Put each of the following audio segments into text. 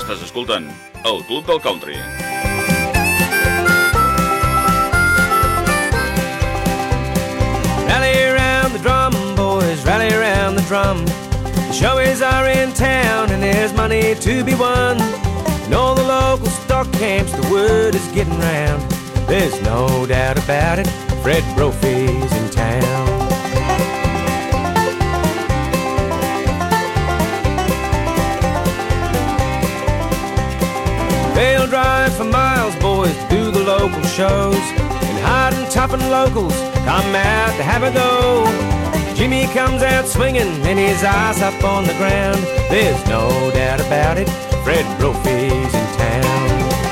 Estàs escoltant el Club del Country. Rally around the drum, boys, rally around the drum. The showies are in town and there's money to be won. In all the local stock camps the word is getting round. There's no doubt about it, Fred Brophy's in town. They'll drive for miles, boys, to do the local shows. And hard and tough and locals come out to have a go. Jimmy comes out swinging and his eyes up on the ground. There's no doubt about it, Fred Brophy's in town.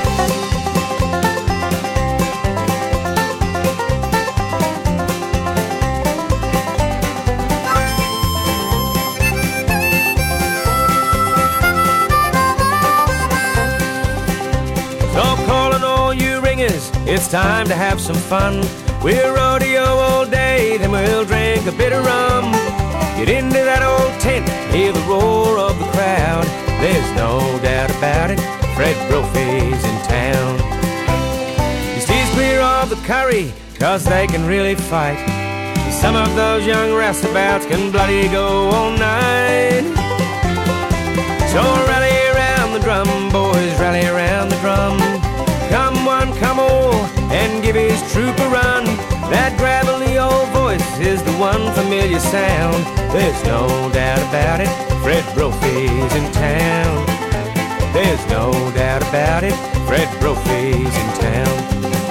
It's time to have some fun. We'll rodeo all day, then we'll drink a bit of rum. Get into that old tent, hear the roar of the crowd. There's no doubt about it, Fred Brophy's in town. He steers clear of the curry, cause they can really fight. Some of those young roustabouts can bloody go all night. So rally around the drum, boys, rally around the drum. Come one, come all, and give his troop a run. That gravelly old voice is the one familiar sound. There's no doubt about it, Fred Brophy's in town. There's no doubt about it, Fred Brophy's in town.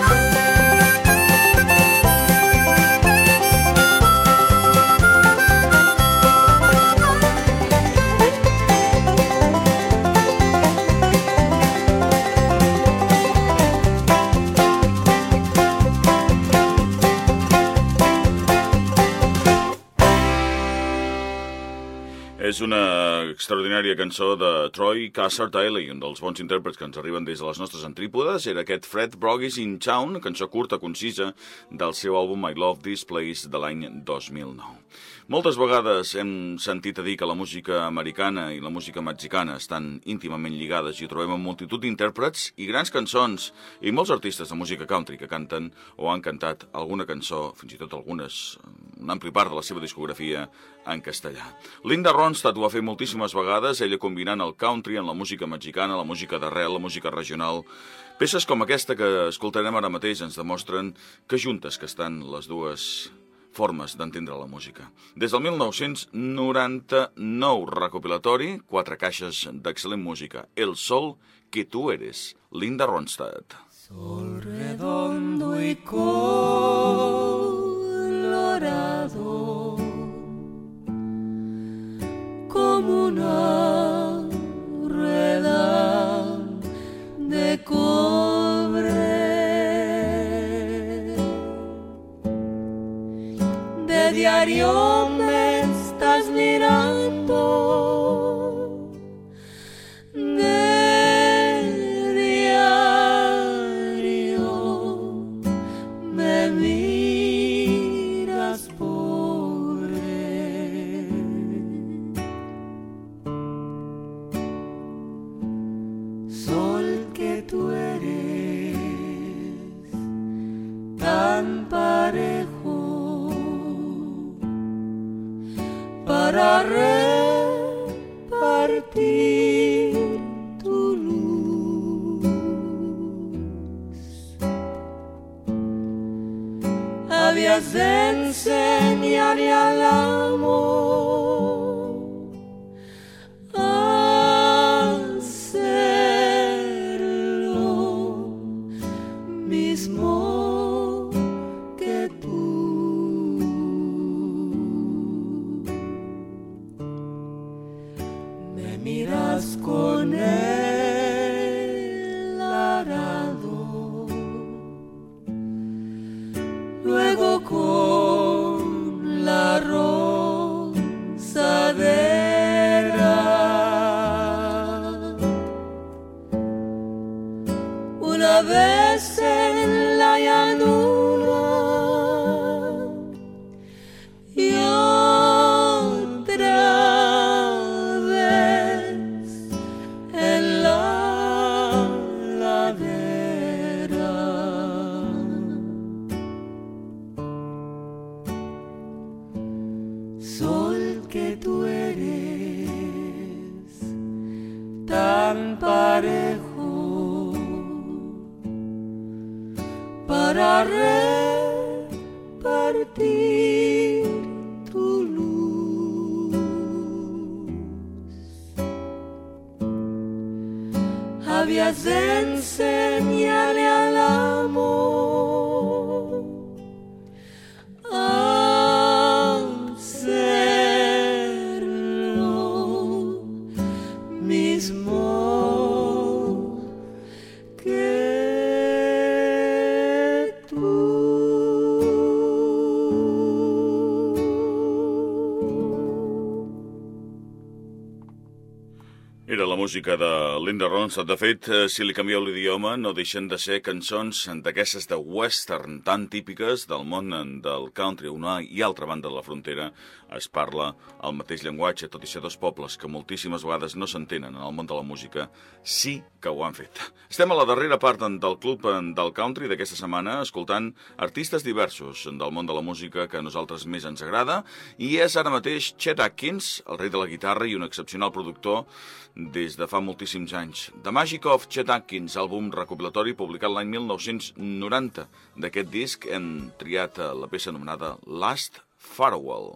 És una extraordinària cançó de Troy Cassar-Taylor, un dels bons intèrprets que ens arriben des de les nostres antrípodes. Era aquest Fred Brophy's in Town, cançó curta, concisa, del seu àlbum I Love This Place de l'any 2009. Moltes vegades hem sentit a dir que la música americana i la música mexicana estan íntimament lligades i ho trobem en multitud d'intèrprets i grans cançons i molts artistes de música country que canten o han cantat alguna cançó, fins i tot algunes, una ampli part de la seva discografia en castellà. Linda Ronstadt ho ha fet moltíssimes vegades, ella combinant el country amb la música mexicana, la música d'arrel, la música regional. Peces com aquesta que escoltarem ara mateix ens demostren que juntes que estan les dues formes d'entendre la música. Des del 1999, recopilatori, 4 caixes d'excel·lent música. El sol que tú eres, Linda Ronstadt. Sol redondo y colorado, como una rueda de cobre. De diario me estás mirando, de diario me miras, pobre. Sol que tú eres tan parejo para repartir tu luz. Habías de enseñarle al amor a hacer lo mismo que tú. Miras con el arado, luego con la rozadera. Una vez en la llanura y otra vez en sabias enseñarle al amor a ser lo mismo que tú. Era la música de Linda Ronstadt. De fet, si li canvieu l'idioma, no deixen de ser cançons d'aquestes de western tan típiques del món del country. A una i altra banda de la frontera es parla el mateix llenguatge, tot i ser dos pobles que moltíssimes vegades no s'entenen en el món de la música, sí que ho han fet. Estem a la darrera part del club del country d'aquesta setmana, escoltant artistes diversos del món de la música que a nosaltres més ens agrada, i és ara mateix Chet Atkins, el rei de la guitarra i un excepcional productor des de fa moltíssims anys. The Magic of Chet Atkins, àlbum recopilatori publicat l'any 1990. D'aquest disc hem triat la peça anomenada Last Farewell.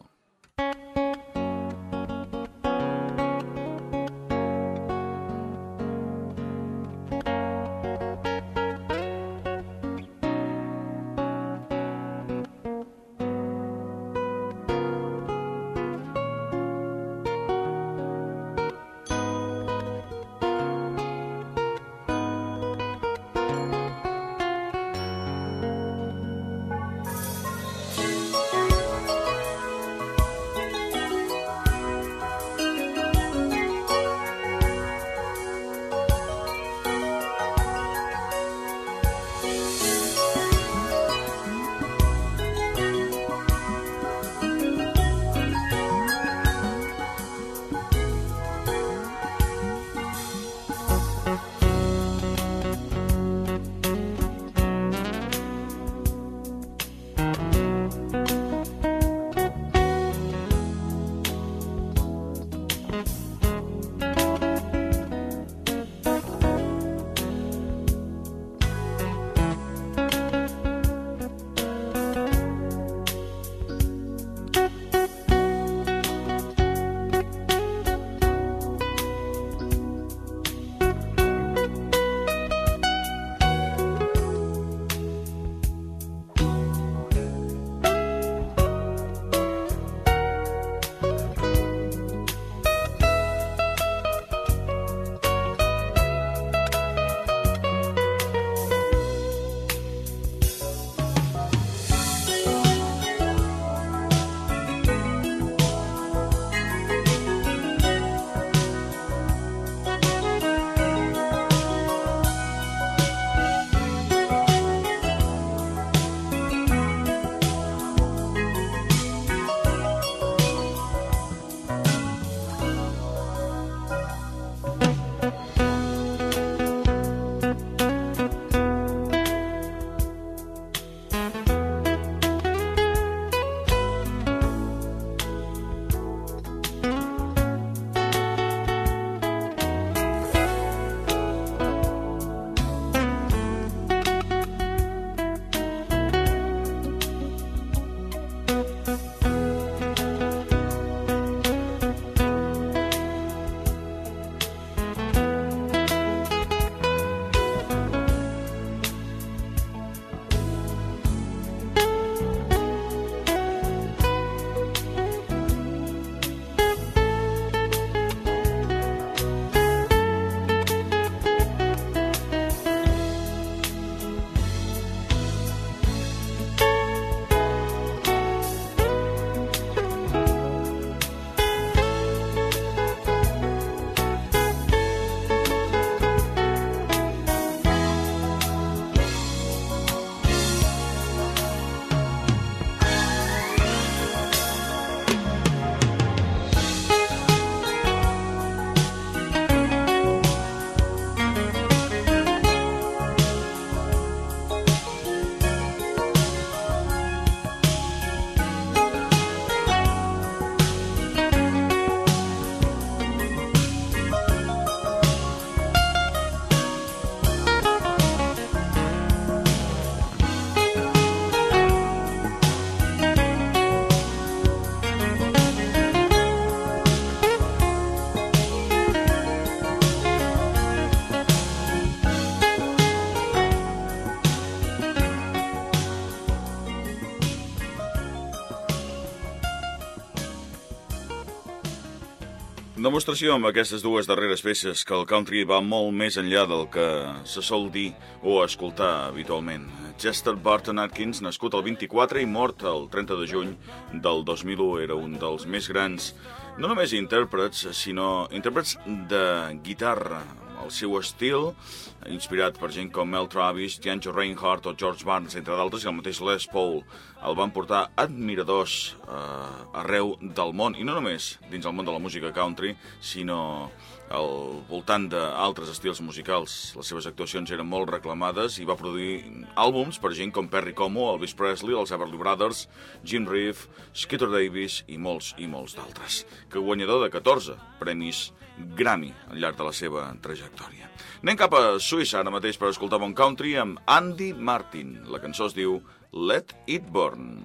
Demostració amb aquestes dues darreres peces que el country va molt més enllà del que se sol dir o escoltar habitualment. Chester Barton Atkins, nascut el 24 i mort el 30 de juny del 2001, era un dels més grans, no només intèrprets, sinó intèrprets de guitarra. El seu estil, inspirat per gent com Mel Travis, Django Reinhardt o George Barnes, entre d'altres, i el mateix Les Paul, el van portar admiradors arreu del món, i no només dins el món de la música country, sinó al voltant d'altres estils musicals. Les seves actuacions eren molt reclamades i va produir àlbums per gent com Perry Como, Elvis Presley, els Everly Brothers, Jim Reeve, Skeeter Davis i molts d'altres, que guanyador de 14 premis Grammy al llarg de la seva trajectòria. Anem cap a Suïssa ara mateix per escoltar bon country amb Andy Martin. La cançó es diu Let It Burn.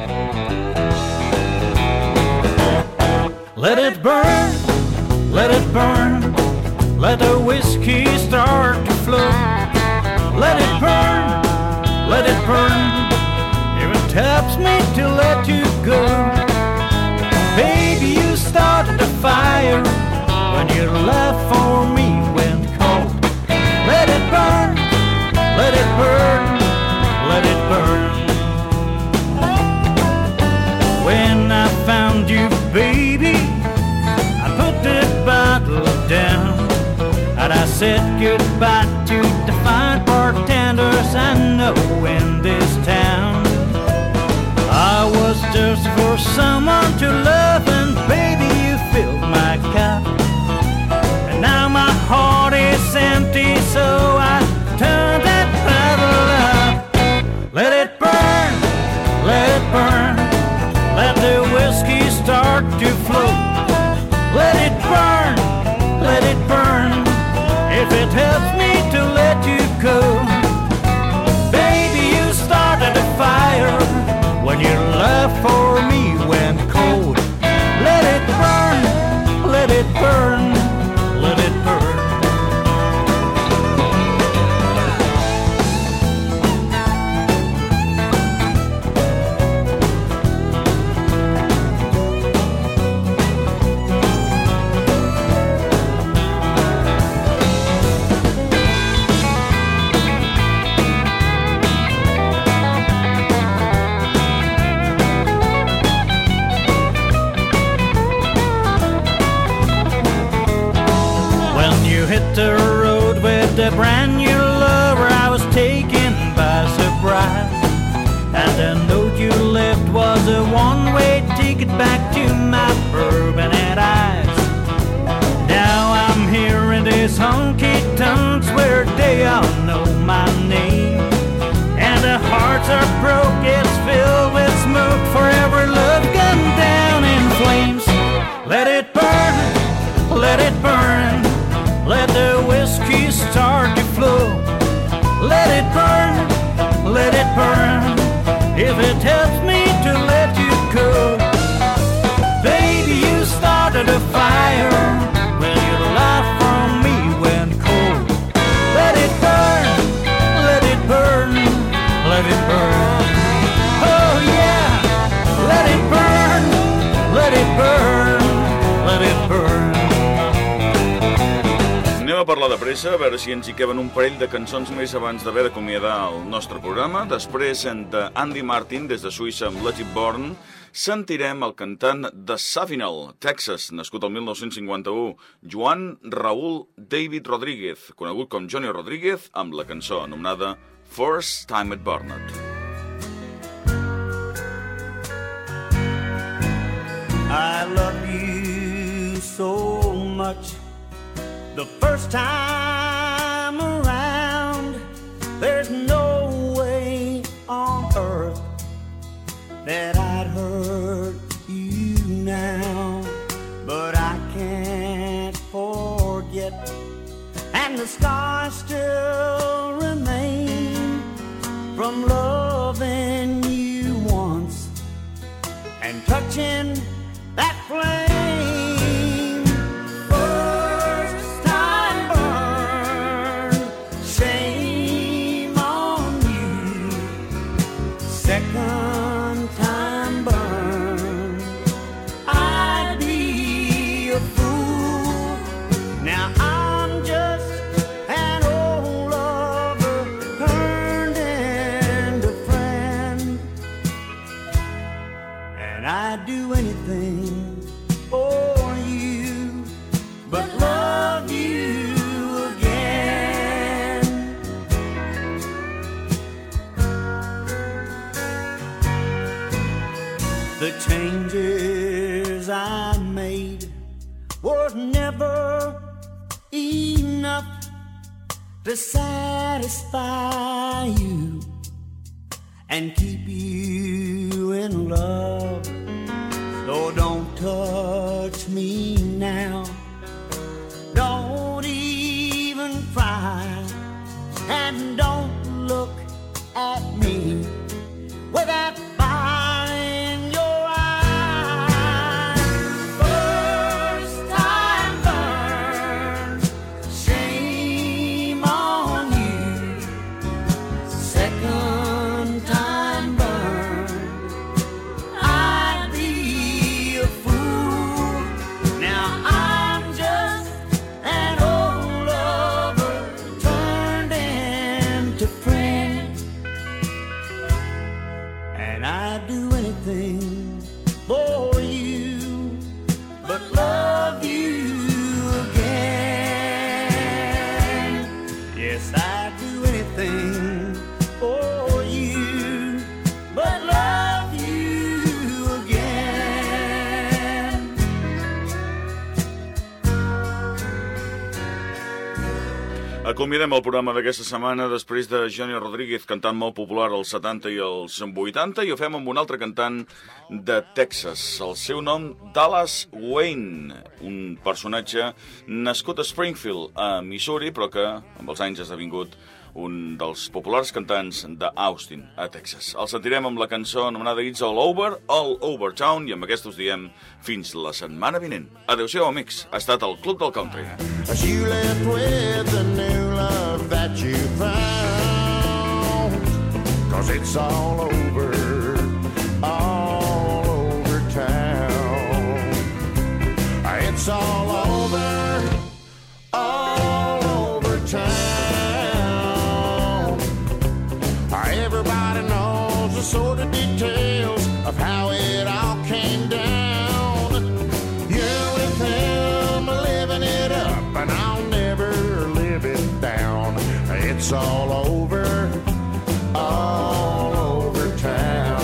Let it burn, let it burn, let the whiskey start to flow. Let it burn, if it helps me to let you go. Baby, you started the fire when your love for me went cold. Let it burn, let it burn, let it burn. When I found you, baby, I put the bottle down, and I said goodbye to the fine bartenders I know in this town. I was thirsty for someone to love, and baby, you filled my cup. And now my heart is empty, so I turn that bottle up. Let it burn, let it burn, let the whiskey start to flow. Let it burn, if it helps me to let you go. Baby, you started a fire when your love for me went cold. Let it burn, let it burn, let it burn. Hit the road with a brand new lover, I was taken by surprise. And the note you left was a one-way ticket back to my bourbon-eyed eyes. Now I'm here in these honky-tonks where they all know my name. And the hearts are broke, it's filled with smoke, for every love gone down in flames. Let it burn, let it burn, let the whiskey start to flow. Let it burn, if it helps me to let you go. Baby, you started a fire when your love from me went cold. Let it burn, let it burn, let it burn. Oh yeah, let it burn, let it burn, let it burn. Anem a parlar de pressa, a veure si ens hi queben un parell de cançons més abans d'haver d'acomiadar el nostre programa. Després d'Andy Martin, des de Suïssa, amb Let It Burn, sentirem el cantant de Savinal, Texas, nascut el 1951, Joan Raúl David Rodríguez, conegut com Johnny Rodríguez, amb la cançó anomenada First Time at Burnett. I love you so much. The first time around, there's no way on earth that I'd hurt you now. But I can't forget, and the scars still remain from loving you once and touching that flame. Second time burn, I'd be a fool made were never enough to satisfy you and keep you in love. So don't touch me now, don't even try, and don't look at me with that fire in your eyes. First time burn, shame on you. Second time burn, I'd be a fool. Now I'm just an old lover turned into friend, and I'd do anything for you but love you again. Yes, I'd do anything for you but love you again. Acomiadem el programa d'aquesta setmana després de Johnny Rodríguez, cantant molt popular als 70 i als 80, i ho fem amb un altre cantant de Texas. El seu nom, Dallas Wayne, un personatge nascut a Springfield, a Missouri, però que amb els anys ha esdevingut un dels populars cantants d'Austin, a Texas. El sentirem amb la cançó anomenada It's All Over Town, i amb aquesta us diem fins la setmana vinent. Adéu-siau, amics. Ha estat el Club del Country. As you left with the new love that you found, 'cause it's all over town. It's all over town. Everybody knows the sort of details of how it all came down. You're with him, living it up, and I'll never live it down. It's all over town.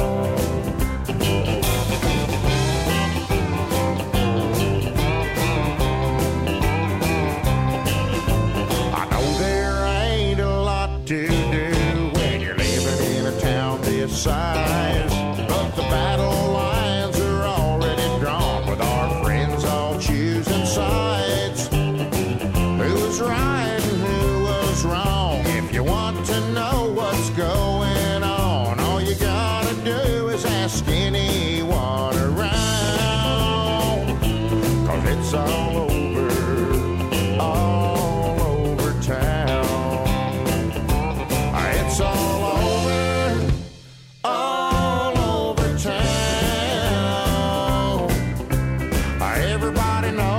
I know there ain't a lot to do when you're living in a town this size, but the battle lines are already drawn with our friends all choosing sides. Who was right and who was wrong? If you want to know what's going on, all you gotta do is ask anyone around, 'cause it's all over town. It's all over town. Everybody knows